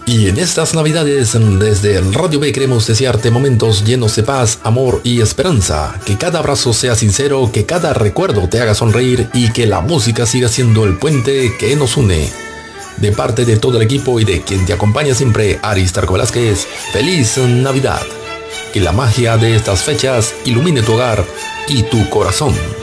Y en estas Navidades, desde el Radio B queremos desearte momentos llenos de paz, amor y esperanza. Que cada abrazo sea sincero, que cada recuerdo te haga sonreír y que la música siga siendo el puente que nos une. De parte de todo el equipo y de quien te acompaña siempre, Aristarco Velázquez, ¡feliz Navidad! Que la magia de estas fechas ilumine tu hogar y tu corazón.